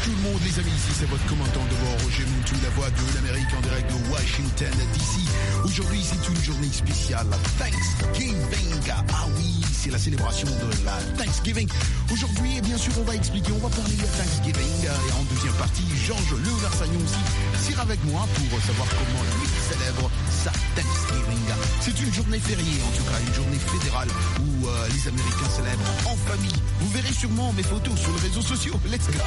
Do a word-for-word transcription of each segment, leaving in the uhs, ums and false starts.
tout le monde, les amis, ici c'est votre commandant de bord, Roger Moutou, la voix de l'Amérique en direct de Washington D C. Aujourd'hui, c'est une journée spéciale, Thanksgiving. Ah oui, c'est la célébration de la Thanksgiving. Aujourd'hui, bien sûr, on va expliquer, on va parler de Thanksgiving. Et en deuxième partie, Georges Léonard Sagnon aussi sera avec moi pour savoir comment lui célèbre sa Thanksgiving. C'est une journée fériée, en tout cas, une journée fédérale où euh, les Américains célèbrent en famille. Vous verrez sûrement mes photos sur les réseaux sociaux. Let's go!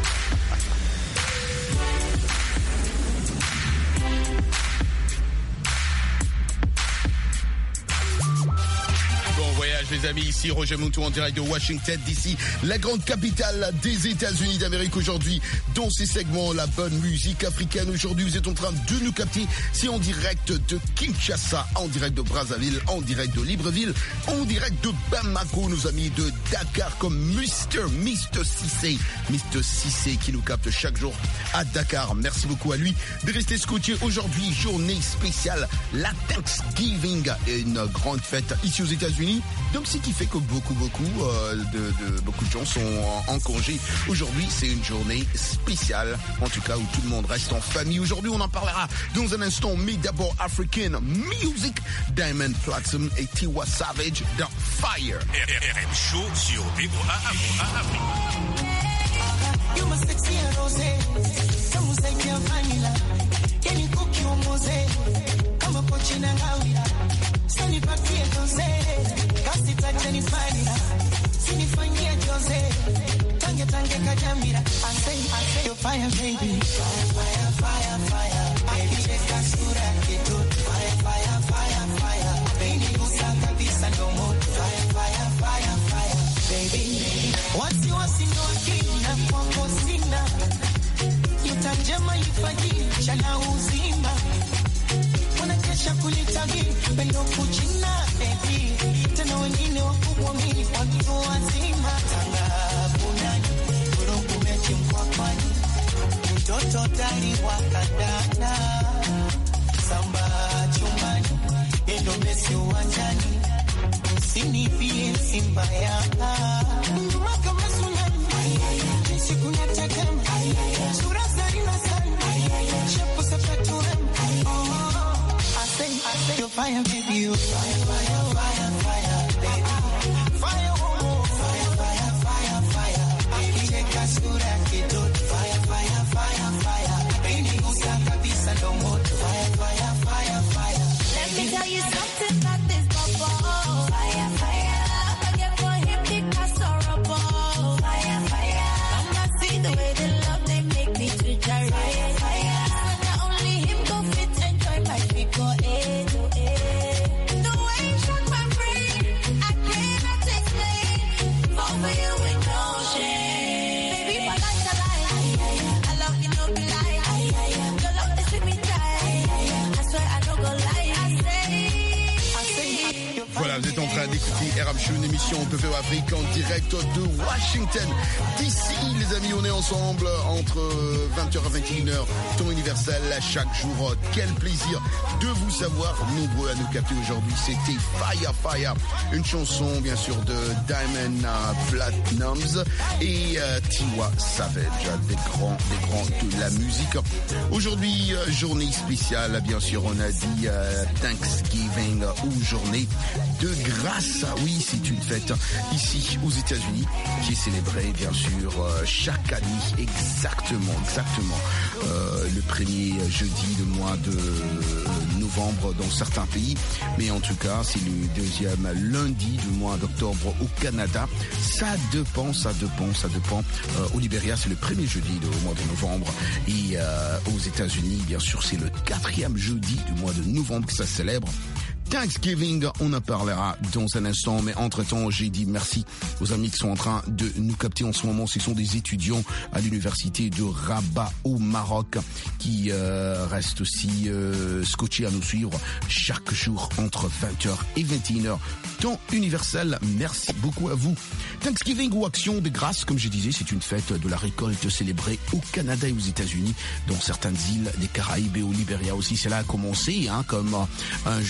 Les amis, ici Roger Moutou en direct de Washington D C, la grande capitale des États-Unis d'Amérique aujourd'hui. Dans ces segments, la bonne musique africaine. Aujourd'hui, vous êtes en train de nous capter. C'est en direct de Kinshasa, en direct de Brazzaville, en direct de Libreville, en direct de Bamako, nos amis de Dakar, comme Mister Mister Cissé, Mister Cissé qui nous capte chaque jour à Dakar. Merci beaucoup à lui de rester scotché. Aujourd'hui, journée spéciale, la Thanksgiving, une grande fête ici aux États-Unis. Donc, ce qui fait que beaucoup, beaucoup euh, de, de beaucoup de gens sont en, en congé. Aujourd'hui, c'est une journée spéciale, en tout cas où tout le monde reste en famille. Aujourd'hui, on en parlera dans un instant. Mais d'abord, African Music, Diamond Platnumz et Tiwa Savage dans Fire. R M Show sur V O A Afrique. You must sexy and rosé, some say you're vanilla. Can you cook your mose? Come up with China Gawira. Sani paki entonces. Kasi tacha ni fanira, sinifanyia Jose, tange tange kajamira. I say, I say, you're fire baby, fire, fire, fire, fire. Baby cheka sura kitu, fire, fire, fire, fire. Baby gusa kabisa ndo moto, fire, fire, fire, fire. Baby, wasi wasi ndo akili na kwako sina, yutanjema ifajiri, chana uzima. Wanakesha kulitabiri, pendo kuchina baby. Tena wengine wakubwa mimi watu wazima. Tanga punani, kuroku mechi mkwakwani. Mtoto tali wakandana. Samba chumbani, endo mesi uwanjani. Usinifie simba yaka. Nduma kama tsunami, siku natakama. Sura zarina sana, shepu sepetu rem. I say, I say, you're fire, baby, you're fire, fire, fire, fire, baby. Fire, oh, oh, fire, fire, fire, fire. Baby, check us good at it, fire, fire, fire, fire. Baby, usa kabisa no moto, fire, fire, fire, fire. Let me tell you something about this bubble. Fire, fire. I get more hip, Picasso, rubble. Fire, fire. I'm not see the way they love, they make me to gyrate. Fire, fire. Not only him go fit, enjoy my figure eight. Voilà, vous êtes en train d'écouter R M Show, une émission de V O Afrique en direct de Washington D C. Les amis, on est ensemble entre vingt heures et vingt et une heures, temps universel chaque jour. Quel plaisir de vous savoir nombreux à nous capter aujourd'hui. C'était Fire Fire, une chanson bien sûr de Diamond Platnumz et euh, Tiwa Savage, des grands, des grands de la musique. Aujourd'hui, euh, journée spéciale, bien sûr, on a dit euh, Thanksgiving ou journée de grâce. Oui, c'est une fête ici aux États-Unis qui est célébrée bien sûr euh, chaque année, exactement, exactement euh, le premier jeudi du mois de euh, novembre dans certains pays, mais en tout cas c'est le deuxième lundi du mois d'octobre au Canada. Ça dépend, ça dépend, ça dépend. Euh, au Libéria, c'est le premier jeudi du mois de novembre et euh, aux États-Unis, bien sûr, c'est le quatrième jeudi du mois de novembre que ça célèbre. Thanksgiving, on en parlera dans un instant, mais entre-temps, j'ai dit merci aux amis qui sont en train de nous capter en ce moment. Ce sont des étudiants à l'université de Rabat au Maroc qui euh, restent aussi euh, scotchés à nous suivre chaque jour entre vingt heures et vingt et une heures. Temps universel, merci beaucoup à vous. Thanksgiving ou action de grâce, comme je disais, c'est une fête de la récolte célébrée au Canada et aux États-Unis, dans certaines îles des Caraïbes et au Libéria aussi. Cela a commencé hein, comme un jour de remerciement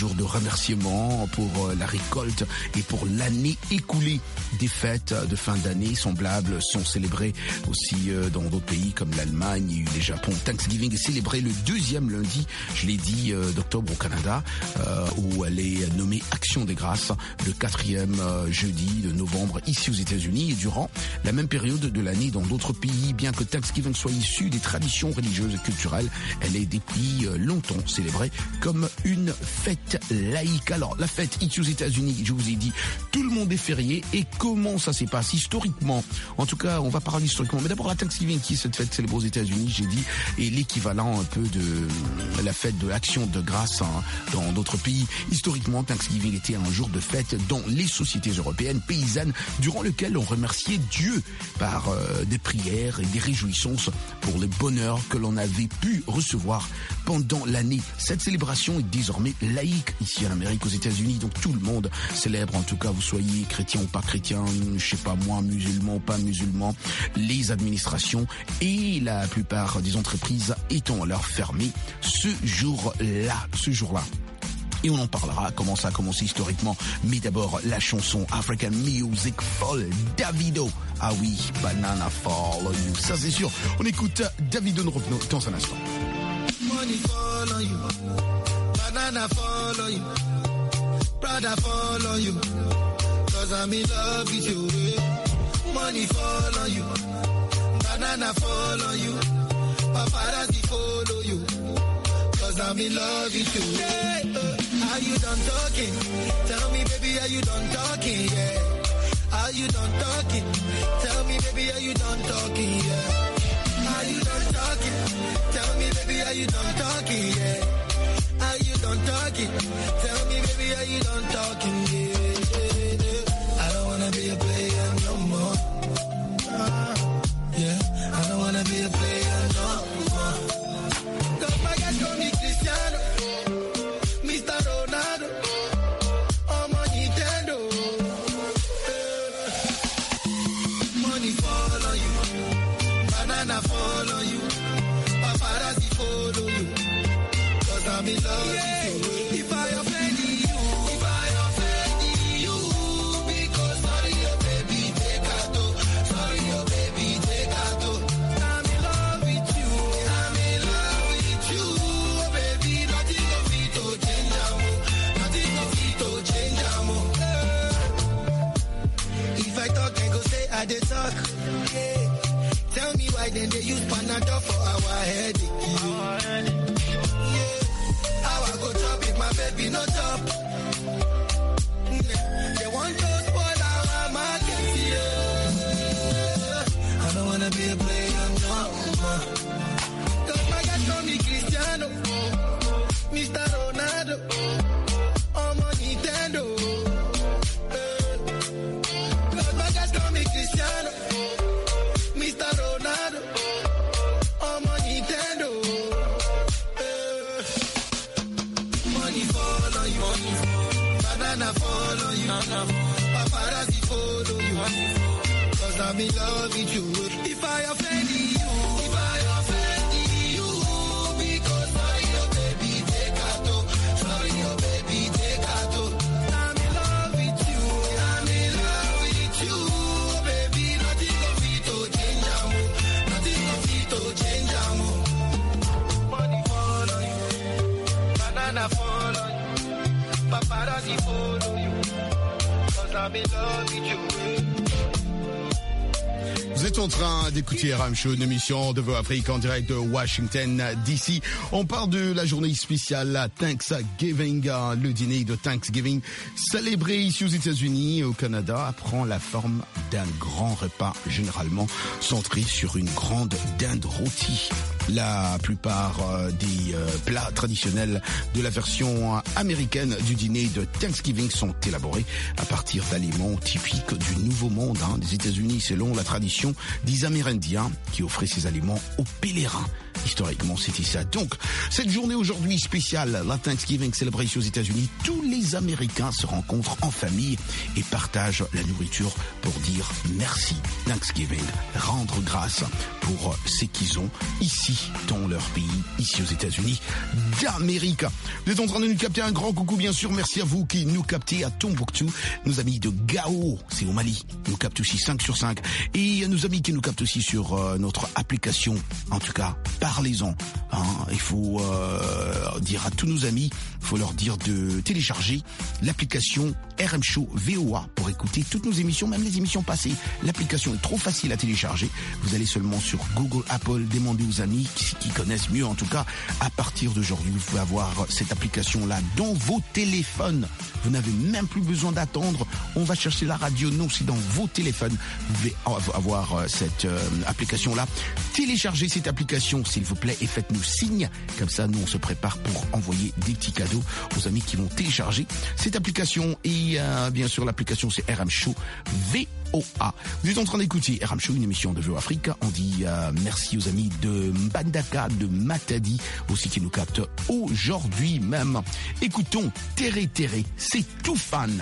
remerciements pour la récolte et pour l'année écoulée. Des fêtes de fin d'année semblables sont célébrées aussi dans d'autres pays comme l'Allemagne et le Japon. Thanksgiving est célébré le deuxième lundi, je l'ai dit, d'octobre au Canada, euh, où elle est nommée Action des Grâces, le quatrième euh, jeudi de novembre ici aux États-Unis, et durant la même période de l'année dans d'autres pays. Bien que Thanksgiving soit issu des traditions religieuses et culturelles, elle est depuis longtemps célébrée comme une fête laïque. Alors la fête ici aux États-Unis, je vous ai dit, tout le monde est férié. Et comment ça s'est passé historiquement? En tout cas, on va parler historiquement. Mais d'abord la Thanksgiving, qui est cette fête célébrée aux États-Unis, j'ai dit, est l'équivalent un peu de la fête de l'Action de Grâce hein, dans d'autres pays. Historiquement, Thanksgiving était un jour de fête dans les sociétés européennes paysannes, durant lequel on remerciait Dieu par euh, des prières et des réjouissances pour le bonheur que l'on avait pu recevoir pendant l'année. Cette célébration est désormais laïque ici en Amérique, aux États-Unis, donc tout le monde célèbre, en tout cas vous soyez chrétien ou pas chrétien, je sais pas moi, musulman ou pas musulman, les administrations et la plupart des entreprises étant alors fermées ce jour-là, ce jour-là. Et on en parlera, comment ça a commencé historiquement. Mais d'abord, la chanson African Music Fall, Davido. Ah oui, Banana Fall on You. Ça c'est sûr. On écoute Davido, nous revenons dans un instant. Money fall on you. Banana fall on you. Prada fall on you. Cause I'm in love with you. Money fall on you. Banana fall on you. Paparazzi follow you. Cause I'm in love with you. Yeah, uh. Are you done talking? Tell me, baby, are you done talking? Yeah. Are you done talking? Tell me, baby, are you done talking? Yeah. Are you done talking? Tell me, baby, are you done talking? Yeah. Are you done talking? Tell me, baby, are you done talking? Yeah. yeah, yeah. I don't wanna be a player no more. Uh, yeah. I don't wanna be a player no more. Cause my guys call me Cristiano. I'm in love yeah. with you. If I offend you, if I offend you, because sorry, your baby, take a toe. Sorry, your baby, take a toe. I'm in love with you. I'm in love with you, oh, baby. Nothing of it to change, amo. Nothing of it to change, amo. If I talk, then go say I dey talk. Yeah. Tell me why then they use Panadol for our headache. Our headache. My baby no top. They want to spoil our market, yeah. I don't wanna be a player no more. Cause my guys call me Cristiano, Mister Ronaldo, I'm on Nintendo. Cause my guys call me Cristiano, Mister Ronaldo, I'm on Nintendo. Banana fall on you. Paparazzi follow you. Cause I'm in love with you. If I offend you, if I offend you, because sorry, your baby, take a toe. Sorry, your baby, take a toe. I'm in love with you. I'm in love with you, baby. Nothing of it to change, amo. Nothing of it to change, amo. Money fall on you. Banana fall on you. Paparazzi follow you, cause I'm in love with you. Vous êtes en train d'écouter R M Show, une émission de Voix Afrique en direct de Washington D C. On parle de la journée spéciale Thanksgiving, le dîner de Thanksgiving célébré ici aux États-Unis et au Canada prend la forme d'un grand repas généralement centré sur une grande dinde rôtie. La plupart euh, des euh, plats traditionnels de la version américaine du dîner de Thanksgiving sont élaborés à partir d'aliments typiques du Nouveau Monde, hein, des États-Unis, selon la tradition des Amérindiens qui offraient ces aliments aux pèlerins. Historiquement, c'était ça. Donc, cette journée aujourd'hui spéciale, la Thanksgiving célébrée ici aux États-Unis, tous les Américains se rencontrent en famille et partagent la nourriture pour dire merci. Thanksgiving, rendre grâce pour ce qu'ils ont ici oui, dans leur pays, ici aux États-Unis d'Amérique. Vous êtes en train de nous capter, un grand coucou bien sûr, merci à vous qui nous captez à Tombouctou, nos amis de Gao, c'est au Mali, nous captent aussi cinq sur cinq, et nos amis qui nous captent aussi sur euh, notre application, en tout cas, parlez-en, hein, il faut euh, dire à tous nos amis, il faut leur dire de télécharger l'application R M Show V O A pour écouter toutes nos émissions, même les émissions passées. L'application est trop facile à télécharger. Vous allez seulement sur Google, Apple, demandez aux amis qui, qui connaissent mieux. En tout cas, à partir d'aujourd'hui, vous pouvez avoir cette application-là dans vos téléphones. Vous n'avez même plus besoin d'attendre. On va chercher la radio. Non, c'est dans vos téléphones. Vous pouvez avoir cette euh, application-là. Téléchargez cette application, s'il vous plaît, et faites-nous signe. Comme ça, nous, on se prépare pour envoyer des petits cadeaux aux amis qui vont télécharger cette application. Et euh, bien sûr, l'application, c'est R M Show V O A. Vous êtes en train d'écouter R M Show, une émission de V O Africa. On dit euh, merci aux amis de Mbandaka, de Matadi, aussi qui nous captent aujourd'hui même. Écoutons Tere Tere, c'est tout fan.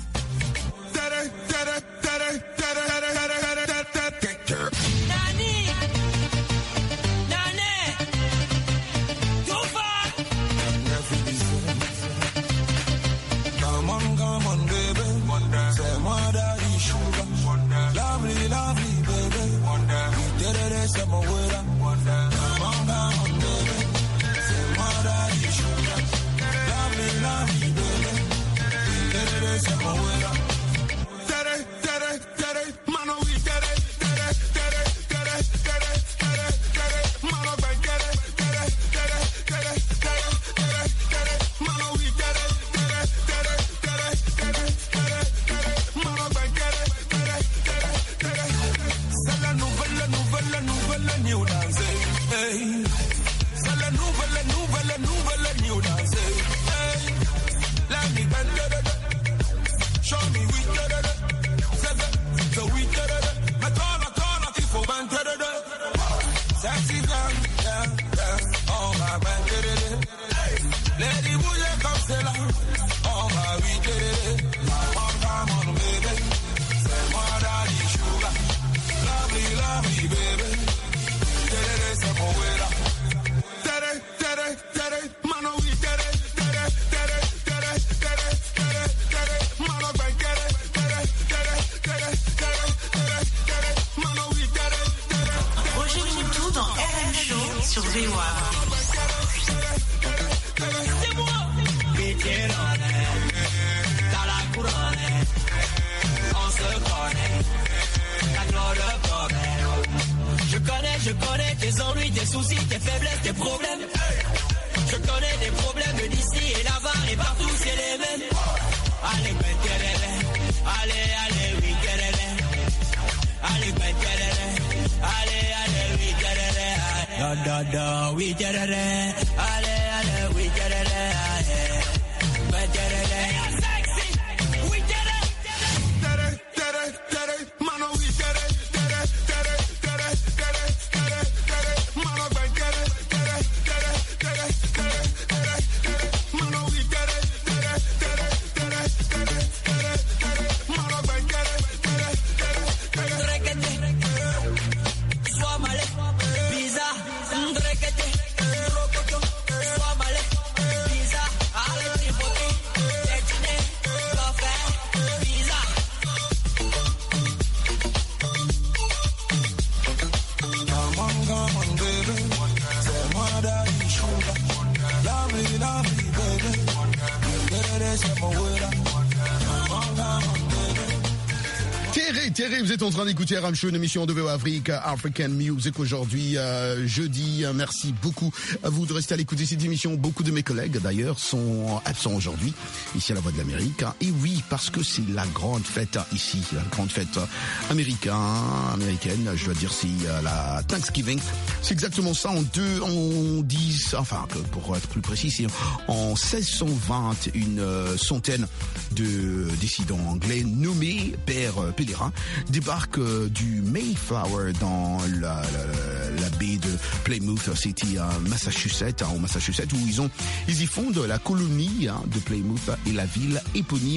Vous êtes en train d'écouter R M Show, une émission de V O Africa, African Music aujourd'hui, euh, jeudi. Merci beaucoup à vous de rester à l'écoute de cette émission. Beaucoup de mes collègues, d'ailleurs, sont absents aujourd'hui, ici à la Voix de l'Amérique. Et oui, parce que c'est la grande fête ici, la grande fête américaine, américaine, je dois dire, c'est la Thanksgiving. C'est exactement ça, en deux, en dix, enfin, pour être plus précis, c'est en seize cent vingt, une centaine de dissidents anglais nommés pères pèlerins débarquent euh, du Mayflower dans la, la, la baie de Plymouth, c'était à Massachusetts, hein, au Massachusetts, où ils ont ils y fondent la colonie hein, de Plymouth et la ville éponyme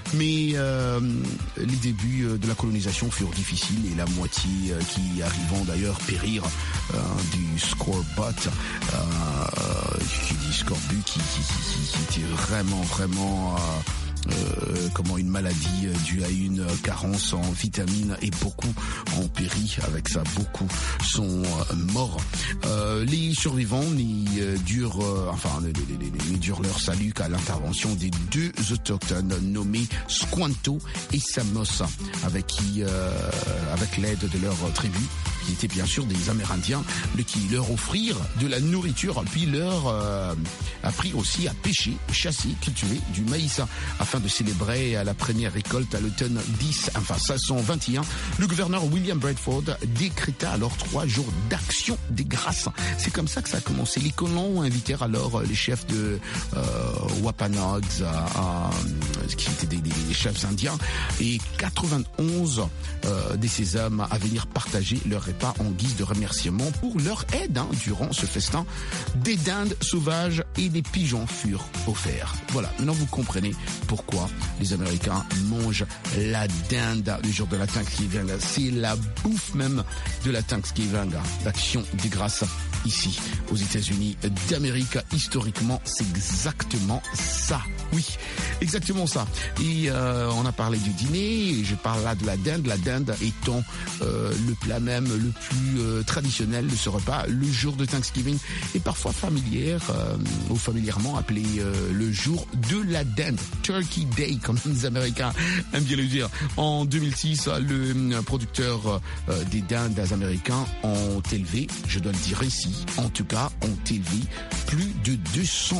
Mais euh, les débuts de la colonisation furent difficiles et la moitié euh, qui arrivant d'ailleurs périr euh, du scorebot, euh, qui dit scorebut, qui, qui, qui, qui était vraiment, vraiment... Euh, Euh, comment une maladie due à une carence en vitamines, et beaucoup ont péri avec ça, beaucoup sont euh, morts. Euh, les survivants n'y euh, durent, euh, enfin, n'y durent leur salut qu'à l'intervention des deux autochtones nommés Squanto et Samosa, avec qui, euh, avec l'aide de leur tribu, qui étaient bien sûr des Amérindiens, mais qui leur offrirent de la nourriture, puis leur euh, apprit aussi à pêcher, chasser, cultiver du maïs. Afin de célébrer la première récolte à l'automne dix, enfin cinq cent vingt et un, le gouverneur William Bradford décréta alors trois jours d'action des grâces. C'est comme ça que ça a commencé. Les colons invitèrent alors les chefs de euh, Wampanoags, à, à, qui étaient des, des chefs indiens, et quatre-vingt-onze euh, de ces hommes à venir partager leur repas en guise de remerciement pour leur aide hein, durant ce festin. Des dindes sauvages et des pigeons furent offerts. Voilà, maintenant vous comprenez pourquoi les Américains mangent la dinde le jour de la Thanksgiving. C'est la bouffe même de la Thanksgiving, l'action des grâces ici aux États-Unis d'Amérique. Historiquement, c'est exactement ça. Oui, exactement ça. Et euh, on a parlé du dîner, et je parle là de la dinde, la dinde étant euh, le plat même le plus euh, traditionnel de ce repas, le jour de Thanksgiving, et parfois familière, euh, ou familièrement appelé euh, le jour de la dinde, Turkey Day, comme les Américains aiment bien le dire. En deux mille six, le producteur euh, des dindes américains ont élevé, je dois le dire ici, en tout cas, ont élevé plus de deux cent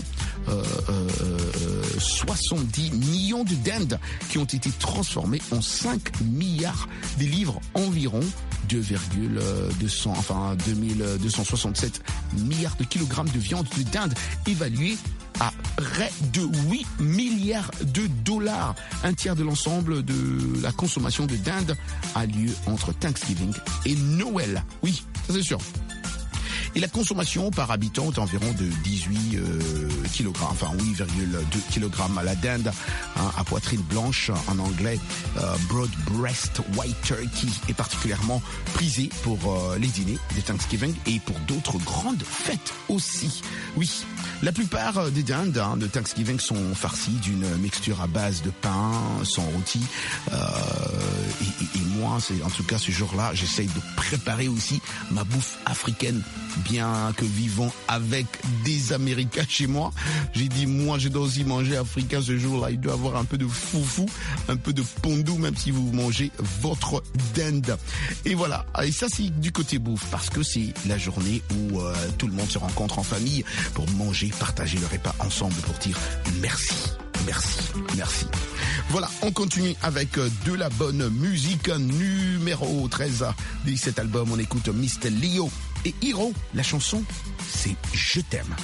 soixante-dix millions de dindes qui ont été transformées en cinq milliards de livres, environ deux virgule deux cents, enfin deux mille deux cent soixante-sept milliards de kilogrammes de viande de dinde, évaluée à près de huit milliards de dollars. Un tiers de l'ensemble de la consommation de dinde a lieu entre Thanksgiving et Noël. Oui, ça c'est sûr. Et la consommation par habitant est environ de dix-huit euh, kilogrammes, enfin huit virgule deux kilogrammes à la dinde, hein, à poitrine blanche, en anglais euh, broad breast white turkey, est particulièrement prisé pour euh, les dîners de Thanksgiving et pour d'autres grandes fêtes aussi. Oui, la plupart des dindes hein, de Thanksgiving sont farcies d'une mixture à base de pain, sans rôti. Euh, et, et, et moi, c'est en tout cas ce jour-là, j'essaye de préparer aussi ma bouffe africaine, bien que vivant avec des Américains chez moi. J'ai dit, moi, je dois aussi manger africain ce jour-là. Il doit y avoir un peu de foufou, un peu de pondou, même si vous mangez votre dinde. Et voilà. Et ça, c'est du côté bouffe, parce que c'est la journée où euh, tout le monde se rencontre en famille pour manger, partager le repas ensemble, pour dire merci, merci, merci. Voilà, on continue avec de la bonne musique. Numéro treize de cet album, on écoute mister Leo et Hiro. La chanson, c'est Je t'aime.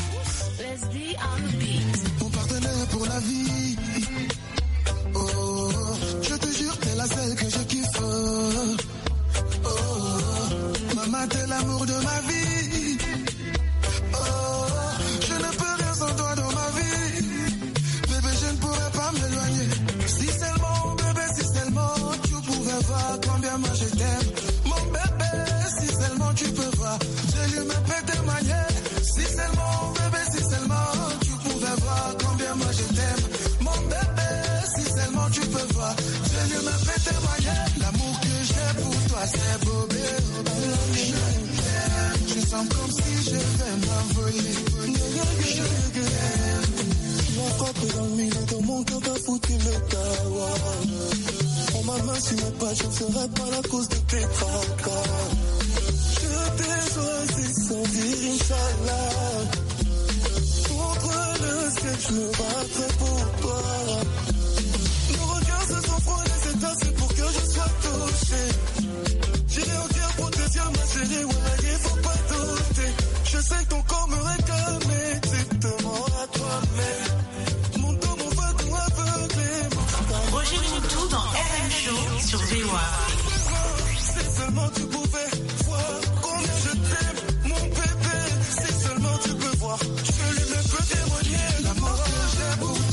Mon partenaire pour la vie. Oh, je te jure, t'es la seule que je kiffe. Oh, maman, t'es l'amour de ma vie. Oh, je ne peux rien sans toi dans ma vie. Bébé, je ne pourrais pas m'éloigner. Si seulement, bébé, si seulement tu pouvais voir combien moi je t'aime. Mon bébé, si seulement tu peux voir, je lui me peux témoigner. Si seulement, bébé, si seulement tu pouvais voir combien moi je t'aime. Mon bébé, si seulement tu peux voir, je lui me peux témoigner. L'amour que j'ai pour toi, c'est beau, bébé. Je sens comme si je vais m'envoler. Je t'aime. La frappe dans le milieu de mon cœur, t'as foutu le kawa. On m'a main sur mes pas, je ne serai pas la cause de tes fracas. Je t'ai choisi sans dire Inch'Allah. Contre le ciel, je me battrai pour toi. Nos regards se sont frôlés, c'est assez pour que je sois touché. J'irai entière pour te dire ma chérie, voilà, il faut pas douter. Je sais que ton corps me réclame, tu te mens à toi-même. Mon dos, mon fatou aveuglé. Roger Moutou dans R M Show sur V O A. Si seulement tu pouvais voir combien je t'aime, mon bébé. Si seulement tu peux voir, je lui me peux témoigner l'amour que j'ai pour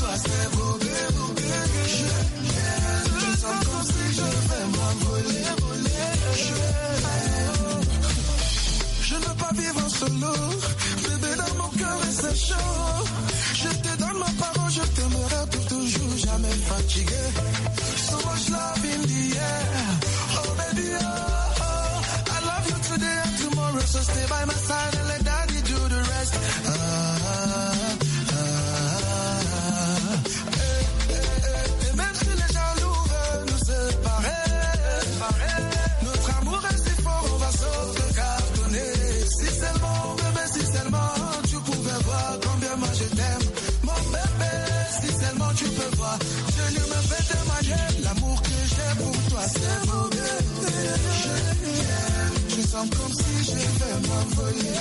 pas vivre en solo. Bébé, dans mon cœur et c'est chaud. Je te donne ma parole, je t'aimerai pour toujours, jamais fatigué. So much love in the air. Oh baby, oh, oh. I love you today and tomorrow, so stay by my side and let daddy do the rest. Ah, ah, ah. Eh, eh, eh. Et même si les jaloux veulent nous séparer, notre amour est si fort, on va s'auto-cartonner. Si seulement, bébé, si seulement tu pouvais voir combien moi je t'aime. Mon bébé, si seulement tu peux voir, je lui me fais témoigner. L'amour que j'ai pour toi, c'est beau, bébé. Je sens comme si je vais m'envoler.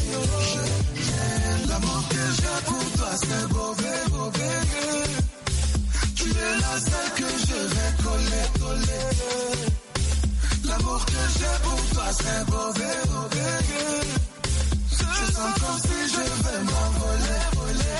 L'amour que j'ai pour toi, c'est beau, bébé. Tu es la seule que je vais coller, coller. L'amour que j'ai pour toi, c'est beau, bébé. Je sens comme si je vais m'envoler, voler.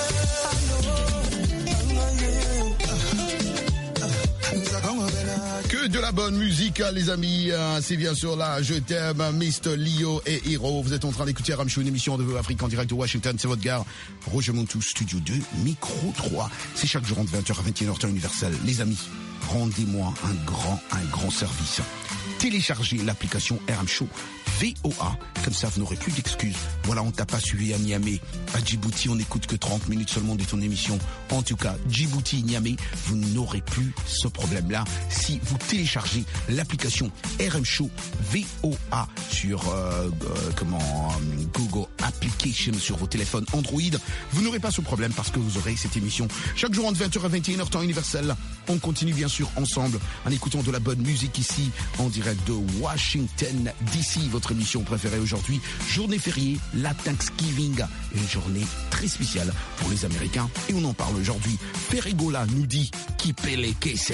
Que de la bonne musique, les amis. C'est bien sûr là, je t'aime, mister Lio et Hiro. Vous êtes en train d'écouter Aram Show, une émission de V O Afrique en direct de Washington. C'est votre gare, Roger Montou, Studio deux, Micro trois. C'est chaque jour entre vingt heures à vingt et une heures temps universel. Les amis, rendez-moi un grand, un grand service. Téléchargez l'application Aram Show V O A, comme ça vous n'aurez plus d'excuses. Voilà, on t'a pas suivi à Niamey, à Djibouti, on n'écoute que trente minutes seulement de ton émission. En tout cas, Djibouti, Niamey, vous n'aurez plus ce problème-là si vous téléchargez l'application R M Show V O A sur euh, euh, comment Google Application sur vos téléphones Android. Vous n'aurez pas ce problème parce que vous aurez cette émission chaque jour entre vingt heures à vingt et une heures temps universel. On continue bien sûr ensemble en écoutant de la bonne musique ici en direct de Washington D C, votre émission préférée aujourd'hui, journée fériée, la Thanksgiving, une journée très spéciale pour les Américains et on en parle aujourd'hui. Perigola nous dit qui paie les caisses.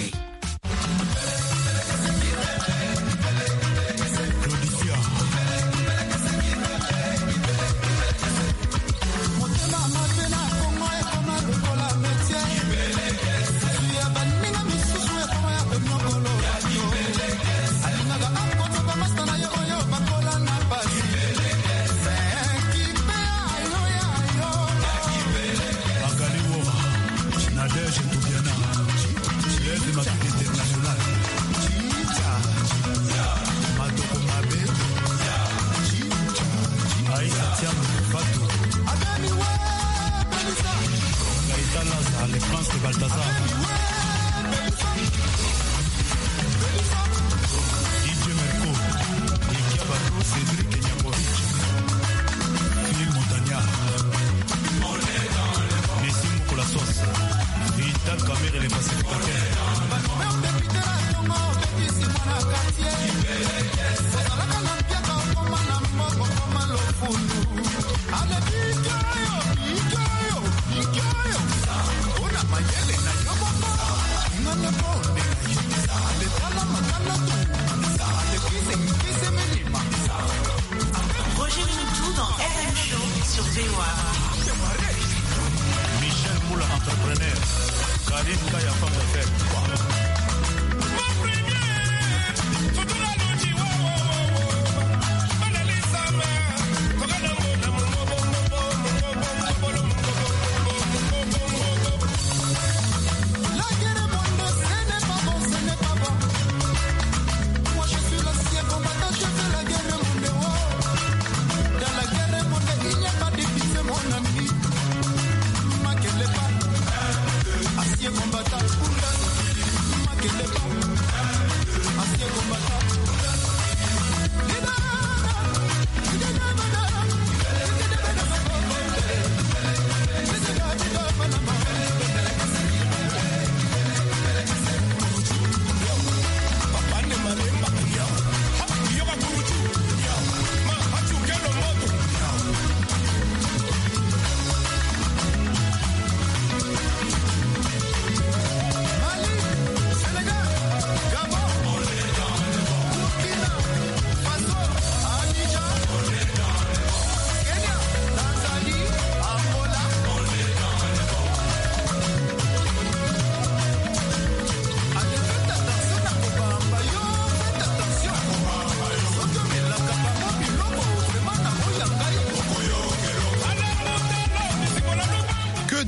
Combattant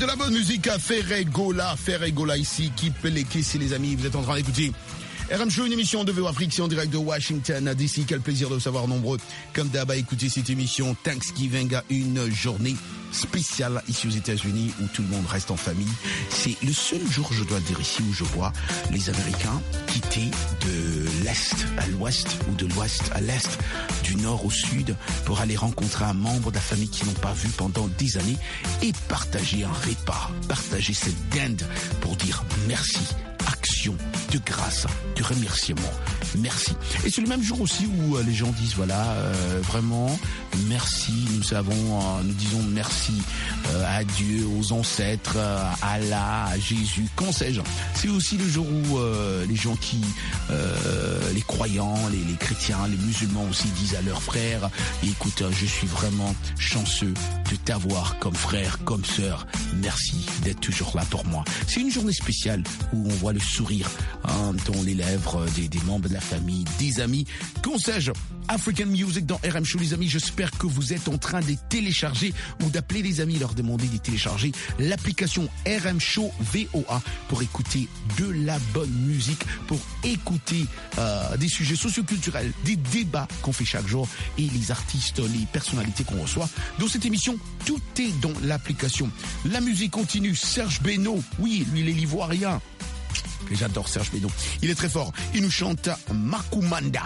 de la bonne musique à Ferregola, Ferregola ici, qui peut les caisser les amis, vous êtes en train d'écouter R M Show, une émission de V O Afrique, c'est en direct de Washington D C. Quel plaisir de vous savoir nombreux comme d'hab à écouter cette émission Thanksgiving, une journée spéciale ici aux États-Unis où tout le monde reste en famille. C'est le seul jour, je dois dire ici, où je vois les Américains quitter de l'Est à l'Ouest ou de l'Ouest à l'Est, du Nord au Sud, pour aller rencontrer un membre de la famille qu'ils n'ont pas vu pendant des années et partager un repas, partager cette dinde pour dire merci. Action de grâce, de remerciement, merci. Et c'est le même jour aussi où euh, les gens disent voilà, euh, vraiment, merci, nous savons, euh, nous disons merci euh, à Dieu, aux ancêtres, euh, à Allah, à Jésus, qu'en sais-je. C'est aussi le jour où euh, les gens qui, euh, les croyants, les, les chrétiens, les musulmans aussi disent à leurs frères, écoute, euh, je suis vraiment chanceux de t'avoir comme frère, comme sœur, merci d'être toujours là pour moi. C'est une journée spéciale où on voit le sourire hein, dans les lèvres des, des membres de la famille, des amis. Qu'en sais-je, African Music dans R M Show, les amis. J'espère que vous êtes en train de télécharger ou d'appeler les amis, leur demander de télécharger l'application R M Show V O A pour écouter de la bonne musique, pour écouter euh, des sujets socioculturels, des débats qu'on fait chaque jour et les artistes, les personnalités qu'on reçoit. Dans cette émission, tout est dans l'application. La musique continue. Serge Beno, oui, lui il est l'ivoirien. Et j'adore Serge Beno. Il est très fort. Il nous chante Makumanda.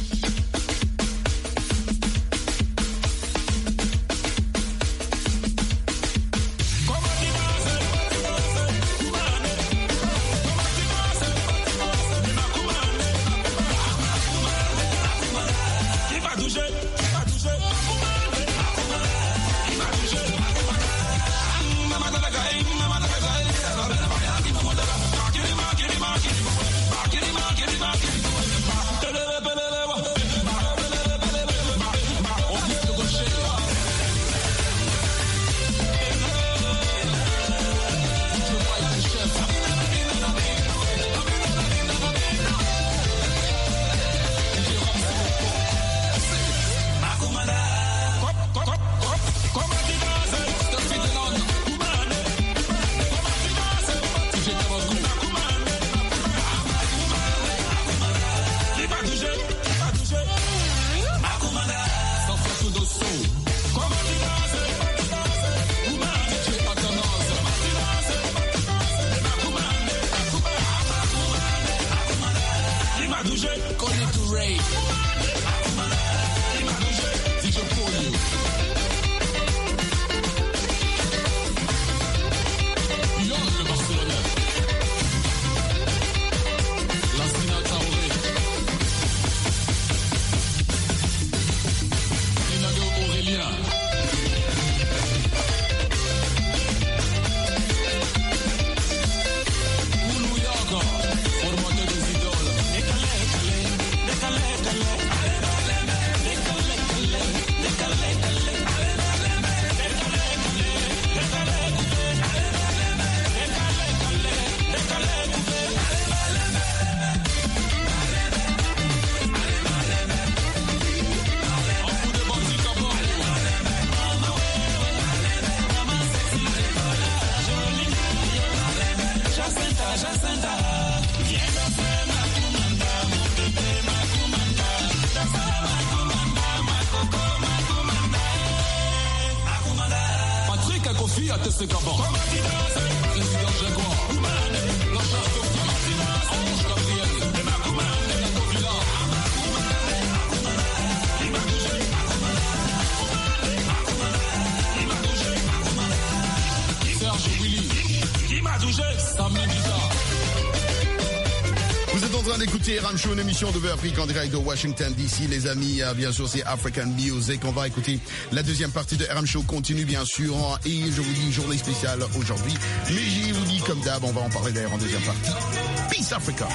Vous êtes en train d'écouter R M Show, une émission de V O Afrique en direct de Washington D C. Les amis, bien sûr, c'est African Music. On va écouter la deuxième partie de R M Show. Continue, bien sûr. Et je vous dis, journée spéciale aujourd'hui. Mais je vous dis, comme d'hab, on va en parler d'ailleurs en deuxième partie. Peace Africa.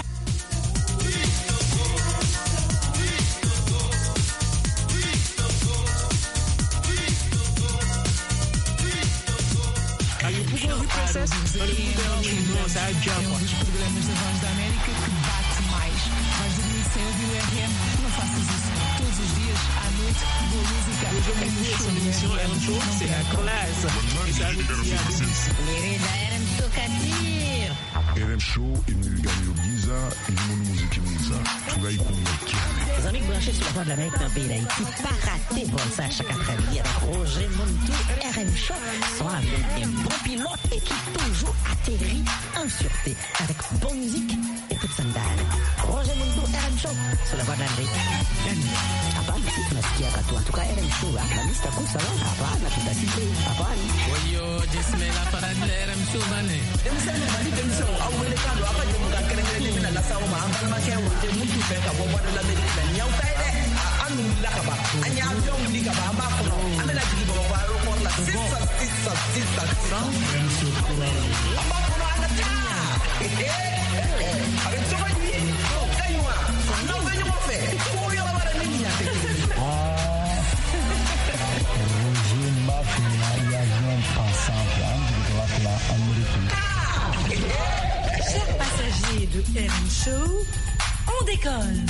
Um dos programas da Voz da América que bate mais. Vais dormir sem ouvir o R M? Não faças isso. Todos os dias, à noite. écoute vos musiques à Roger Mundo sur l'émission R M Show, c'est la classe. Et ça veut dire Mirida R M Show Kadir. R M Show imilingano byiza irimo n'umuziki mwiza turayikunda cyane. Les amis branchés sur la voie de l'Amérique dans le pays d'Haïti, pas raté pour ça chaque après-midi avec Roger Mundo R M Show, soit avec un bon pilote et qui toujours atterrit en sûreté avec bonne musique et toute sandale. Roger Mundo R M Show sur la voie de l'Amérique. Hapana, tunasikia katu antuka R M Show hapa Mister Kusa wala hapana, tutasikia hapana. Oyo, jismela para R M Show bane. Emsana bali temso awele kando apa je muka kerengere ni na lasawo ma amba ma ke wo je mutu fe ka bo bo de la America nyau tai de anu la ka ba anya avion ni ka ba ma ko ame la jigi bo ba ro ko la sisa sisa sisa amba ko na ta eh eh avec ça va ni kaywa na venyo mo fe ko yo la bara ni nya te Chers passagers de R M Show, on décolle.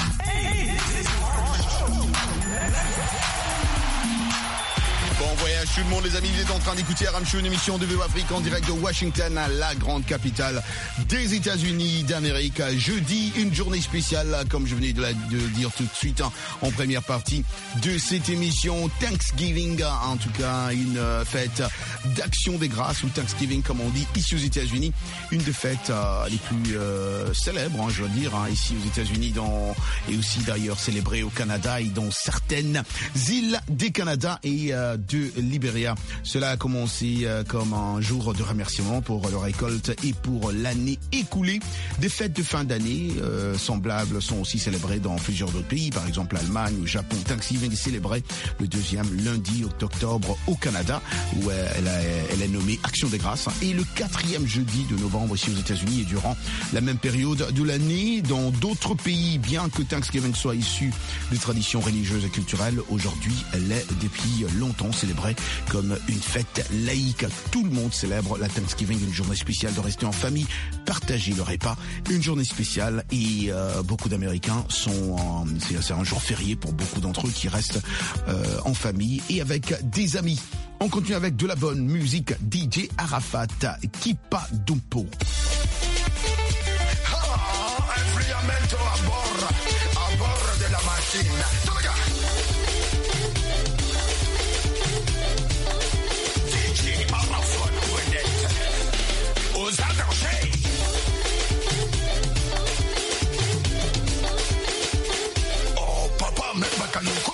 Bon voyage tout le monde les amis, vous êtes en train d'écouter R M Show, une émission de V O Afrique en direct de Washington, la grande capitale des États-Unis d'Amérique. Jeudi, une journée spéciale, comme je venais de, la, de dire tout de suite hein, en première partie de cette émission, Thanksgiving, en tout cas une euh, fête d'action des grâces, ou Thanksgiving comme on dit ici aux États-Unis, une des fêtes euh, les plus euh, célèbres, hein, je dois dire, hein, ici aux États-Unis dans, et aussi d'ailleurs célébrée au Canada et dans certaines îles des Canada et euh, de Libéria. Cela a commencé euh, comme un jour de remerciement pour la récolte et pour l'année écoulée. Des fêtes de fin d'année euh, semblables sont aussi célébrées dans plusieurs autres pays, par exemple l'Allemagne ou le Japon. Thanksgiving est célébré le deuxième lundi d'octobre au Canada, où euh, elle, a, elle est nommée Action des Grâces, et le quatrième jeudi de novembre ici aux États-Unis. Et durant la même période de l'année, dans d'autres pays, bien que Thanksgiving soit issu des traditions religieuses et culturelles, aujourd'hui elle est depuis longtemps célébrée comme une fête laïque. Tout le monde célèbre la Thanksgiving, une journée spéciale de rester en famille, partager le repas, une journée spéciale, et euh, beaucoup d'Américains sont en, c'est, c'est un jour férié pour beaucoup d'entre eux qui restent euh, en famille et avec des amis. On continue avec de la bonne musique. D J Arafat, Kipa Dumpo. Oh, papa, mets ma canouco.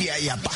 India y a pas.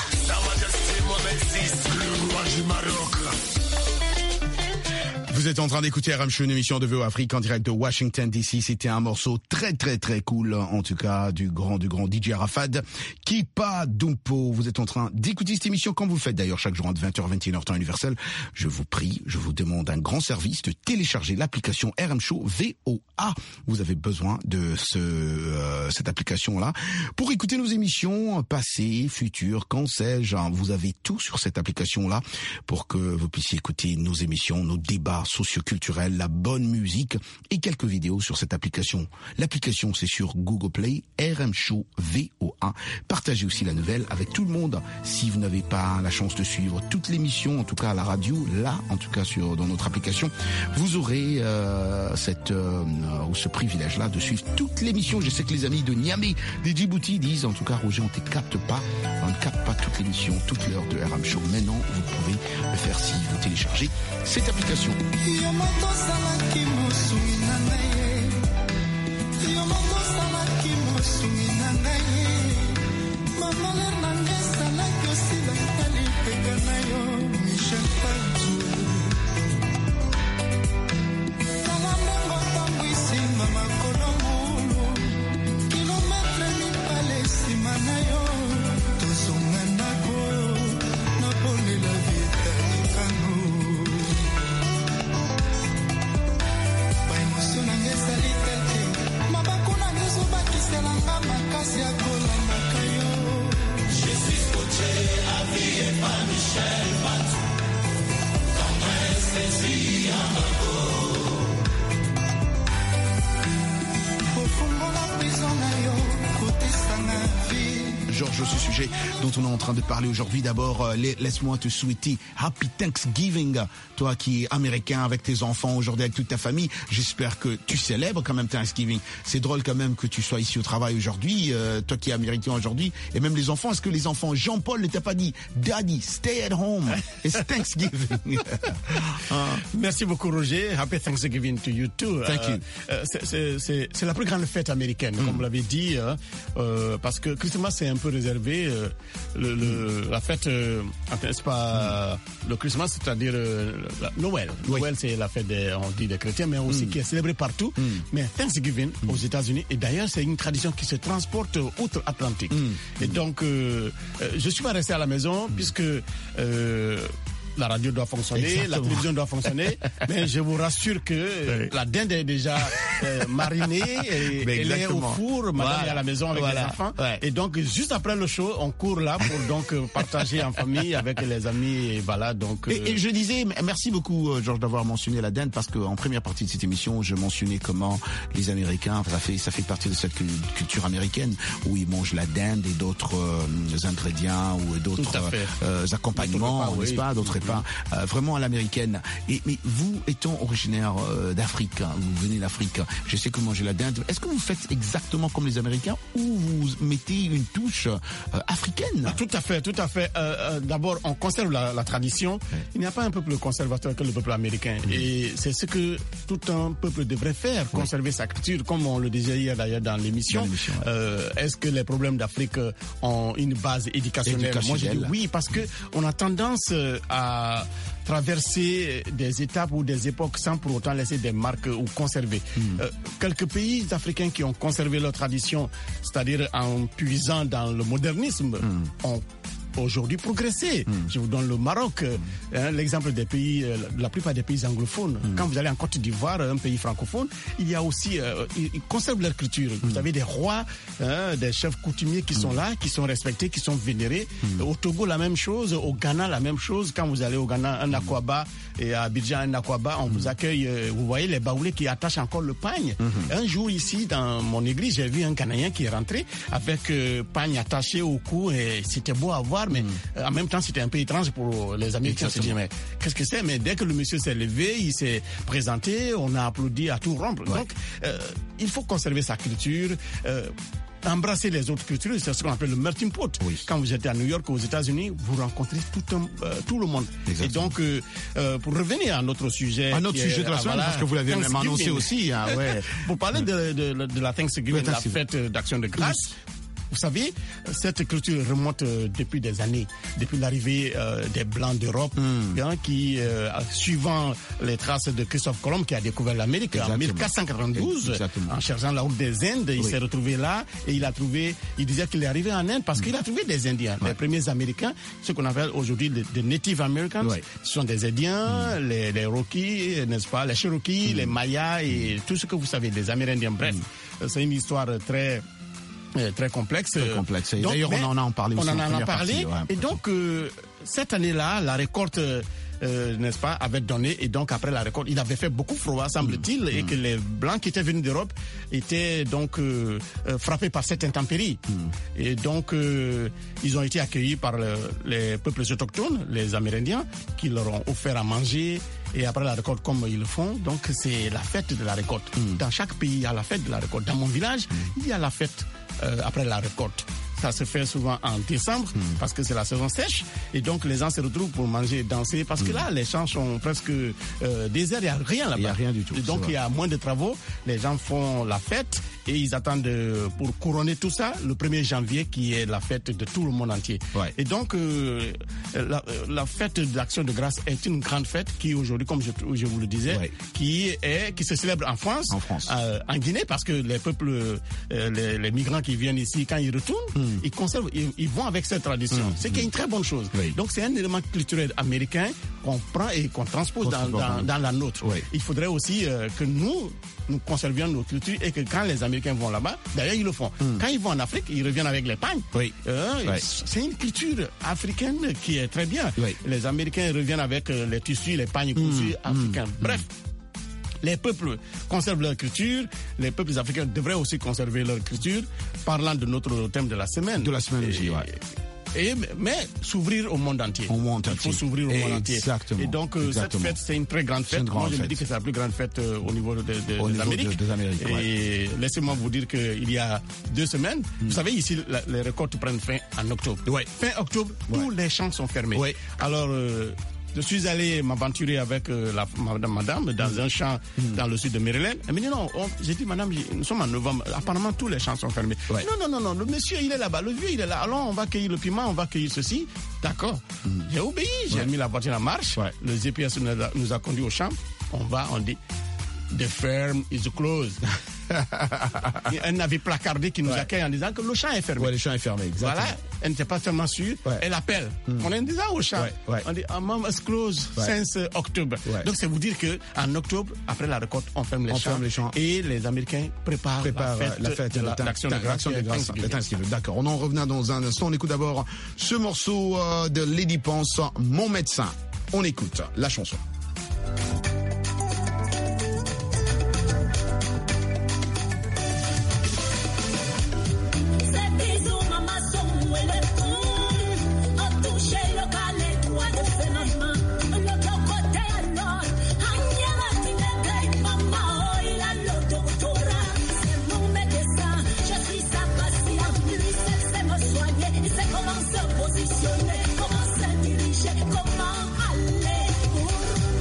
Vous êtes en train d'écouter R M Show, une émission de V O Afrique en direct de Washington D C. C'était un morceau très très très cool, en tout cas du grand du grand D J Arafat, Kipa Dumpo. Vous êtes en train d'écouter cette émission comme vous le faites d'ailleurs chaque jour entre vingt heures et vingt et une heures temps universel. Je vous prie, je vous demande un grand service de télécharger l'application R M Show V O A. Vous avez besoin de ce euh, cette application là pour écouter nos émissions passées, futures, quand sais-je. Vous avez tout sur cette application là pour que vous puissiez écouter nos émissions, nos débats socioculturel, la bonne musique et quelques vidéos sur cette application. L'application, c'est sur Google Play, R M Show V O A. Partagez aussi la nouvelle avec tout le monde. Si vous n'avez pas la chance de suivre toute l'émission, en tout cas à la radio, là, en tout cas sur dans notre application, vous aurez euh, cette euh, ou ce privilège-là de suivre toute l'émission. Je sais que les amis de Niamey, des Djibouti disent, en tout cas, Roger, on ne te capte pas, on ne capte pas toute l'émission, toute l'heure de R M Show. Maintenant, vous pouvez le faire si vous téléchargez cette application. Yo moto salaki musumi na ngai Yo moto salaki musumi na ngai Mama le nanga salaki osila tali peka na yo Michel Fadou Kala mengo tambwisi mama kolongulu Kilometre mi pale sima na yo Tozonga nako Napoli la vida di kano Je suis scotché à vie et pas Michel Fadou. Quand même saisi en bateau. Au fond de la prison, côté sa vie. Georges, ce sujet dont on est en train de parler aujourd'hui. D'abord, euh, laisse-moi te souhaiter Happy Thanksgiving, toi qui es américain avec tes enfants aujourd'hui, avec toute ta famille. J'espère que tu célèbres quand même Thanksgiving. C'est drôle quand même que tu sois ici au travail aujourd'hui, euh, toi qui es américain aujourd'hui, et même les enfants. Est-ce que les enfants, Jean-Paul ne t'a pas dit, Daddy, stay at home, it's Thanksgiving. Merci beaucoup Roger, Happy Thanksgiving to you too. Thank you. Euh, c'est, c'est, c'est la plus grande fête américaine, mm. comme vous l'avez dit, euh, parce que Christmas c'est un peu réservé, euh, le, le, la fête, euh, c'est pas mm. le Christmas, c'est-à-dire euh, la, Noël. Oui. Noël c'est la fête des, on dit des chrétiens, mais aussi mm. qui est célébrée partout. Mm. Mais Thanksgiving mm. aux États-Unis, et d'ailleurs c'est une tradition qui se transporte outre-Atlantique. Mm. Et donc, euh, je suis pas resté à la maison mm. puisque euh, la radio doit fonctionner, exactement. La télévision doit fonctionner, mais je vous rassure que oui. La dinde est déjà euh, marinée, et elle est au four, madame voilà. Est à la maison avec voilà. Les enfants, ouais. Et donc juste après le show, on court là pour donc partager en famille avec les amis, et voilà donc. Euh... Et, et je disais, merci beaucoup Georges d'avoir mentionné la dinde, parce qu'en première partie de cette émission, je mentionnais comment les Américains, ça fait ça fait partie de cette culture américaine où ils mangent la dinde et d'autres euh, ingrédients ou d'autres euh, accompagnements, n'est-ce oui. pas, d'autres pas euh, vraiment à l'américaine. Et mais vous étant originaire euh, d'Afrique, hein, vous venez d'Afrique, je sais que vous mangez la dinde. Est-ce que vous faites exactement comme les Américains ou vous mettez une touche euh, africaine? Ah, tout à fait, tout à fait. Euh, euh, d'abord, on conserve la, la tradition. Ouais. Il n'y a pas un peuple conservateur que le peuple américain. Mmh. Et c'est ce que tout un peuple devrait faire, conserver ouais. sa culture, comme on le disait hier d'ailleurs dans l'émission. Dans l'émission ouais. euh, est-ce que les problèmes d'Afrique ont une base éducationnelle? Moi, je dis oui, parce que on a tendance à traverser des étapes ou des époques sans pour autant laisser des marques ou conserver. Mmh. Euh, quelques pays africains qui ont conservé leur tradition, c'est-à-dire en puisant dans le modernisme, mmh. ont aujourd'hui progressé. Mmh. Je vous donne le Maroc, mmh. hein, l'exemple des pays, euh, la plupart des pays anglophones. Mmh. Quand vous allez en Côte d'Ivoire, un pays francophone, il y a aussi, euh, ils, ils conservent leur culture. Mmh. Vous avez des rois, hein, des chefs coutumiers qui mmh. sont là, qui sont respectés, qui sont vénérés. Mmh. Au Togo, la même chose. Au Ghana, la même chose. Quand vous allez au Ghana, un Akwaba, et à Abidjan, un Akwaba, on mmh. vous accueille. Euh, vous voyez les baoulés qui attachent encore le pagne. Mmh. Un jour ici, dans mon église, j'ai vu un Ghanéen qui est rentré avec euh, pagne attaché au cou, et c'était beau à voir, mais mmh. en même temps, c'était un peu étrange pour les Américains. On se dit, mais qu'est-ce que c'est? Mais dès que le monsieur s'est levé, il s'est présenté, on a applaudi à tout rompre. Ouais. Donc, euh, il faut conserver sa culture. Euh, Embrasser les autres cultures, c'est ce qu'on appelle le melting pot. Oui. Quand vous êtes à New York, aux États-Unis, vous rencontrez tout, un, euh, tout le monde. Exactement. Et donc, euh, euh, pour revenir à notre sujet, à notre sujet est, de la semaine, voilà, parce que vous l'avez même annoncé aussi. Hein, ouais. Pour parler de, de, de la Thanksgiving, de la fête d'action de grâce. Vous savez, cette culture remonte euh, depuis des années, depuis l'arrivée euh, des Blancs d'Europe, mm. hein, qui, euh, suivant les traces de Christophe Colomb, qui a découvert l'Amérique Exactement. en mille quatre cent quatre-vingt-douze, Exactement. en cherchant la route des Indes, oui. il s'est retrouvé là et il a trouvé, il disait qu'il est arrivé en Inde parce mm. qu'il a trouvé des Indiens, ouais. les premiers Américains, ce qu'on appelle aujourd'hui des Native Americans, ouais. ce sont des Indiens, mm. les, les Rockies, n'est-ce pas, les Cherokees, mm. les Mayas et tout ce que vous savez, des Amérindiens. Bref, mm. c'est une histoire très très complexe. Très complexe. Et donc, d'ailleurs, on en a en parlé aussi. On en en a parlé. Partie, ouais. Et donc, euh, cette année-là, la récolte, euh, n'est-ce pas, avait donné. Et donc, après la récolte, il avait fait beaucoup froid, semble-t-il, mmh. et mmh. que les Blancs qui étaient venus d'Europe étaient donc euh, frappés par cette intempérie. Mmh. Et donc, euh, ils ont été accueillis par le, les peuples autochtones, les Amérindiens, qui leur ont offert à manger. Et après la récolte, comme ils le font, donc c'est la fête de la récolte. Mmh. Dans chaque pays, il y a la fête de la récolte. Dans mon village, mmh. il y a la fête euh, après la récolte. Ça se fait souvent en décembre mmh. parce que c'est la saison sèche et donc les gens se retrouvent pour manger et danser parce mmh. que là les champs sont presque euh, déserts, il n'y a rien là-bas. Il n'y a rien du tout. Et donc il y a moins de travaux, les gens font la fête et ils attendent euh, pour couronner tout ça le premier janvier qui est la fête de tout le monde entier. Ouais. Et donc euh, la, la fête de l'Action de grâce est une grande fête qui aujourd'hui, comme je, je vous le disais, ouais. qui est qui se célèbre en France, en, France. Euh, en Guinée parce que les peuples, euh, les, les migrants qui viennent ici quand ils retournent, mmh. ils conservent, ils, ils vont avec cette tradition. Mmh. C'est qui est une très bonne chose. Oui. Donc c'est un élément culturel américain qu'on prend et qu'on transpose dans, dans, dans la nôtre. Oui. Il faudrait aussi euh, que nous, nous conservions nos cultures et que quand les Américains vont là-bas, d'ailleurs ils le font. Mmh. Quand ils vont en Afrique, ils reviennent avec les pagnes. Oui. Euh, oui. C'est une culture africaine qui est très bien. Oui. Les Américains reviennent avec euh, les tissus, les pagnes cousus mmh. africains. Mmh. Bref. Les peuples conservent leur culture, les peuples africains devraient aussi conserver leur culture, parlant de notre thème de la semaine. De la semaine et, aussi, ouais. Et, mais s'ouvrir au monde entier. Au monde entier. Il faut s'ouvrir au monde entier. Exactement. Et donc, euh, cette fête, c'est une très grande fête. Une grande Moi, je fête. me dis que c'est la plus grande fête euh, au niveau de, de, au de l'Amérique. De, des Amériques, et ouais. laissez-moi vous dire qu'il y a deux semaines, mm. vous savez, ici, la, les récoltes prennent fin en octobre. Ouais. Fin octobre, ouais. tous les champs sont fermés. Ouais. Alors, euh, je suis allé m'aventurer avec euh, la madame, madame dans mmh. un champ mmh. dans le sud de Maryland. Elle me dit non, on, j'ai dit madame, nous sommes en novembre, apparemment tous les champs sont fermés. Ouais. Non, non, non, non, le monsieur il est là-bas, le vieux il est là, alors on va cueillir le piment, on va cueillir ceci. D'accord. Mmh. J'ai obéi, j'ai ouais. mis la voiture en marche, ouais. le G P S nous a, nous a conduit au champ, on va, on dit, the farm is closed. Un avis placardé qui nous ouais. accueille en disant que le champ est fermé. Ouais, le champ est fermé, exactement. Voilà, elle n'était pas tellement sûre, ouais. elle appelle. Mm. On est déjà au champ. Ouais. Ouais. On dit, ah, mom, it's closed ouais. since octobre. Ouais. Donc, c'est vous dire que en octobre, après la récolte, on ferme les, on champs, ferme les champs. Et les Américains préparent, préparent la fête, la fête de la, l'action de grâce. D'accord, on en revenait dans un instant. On écoute d'abord ce morceau euh, de Lady Ponce, Mon médecin. On écoute la chanson. Comment se positionner, comment se diriger, comment aller pour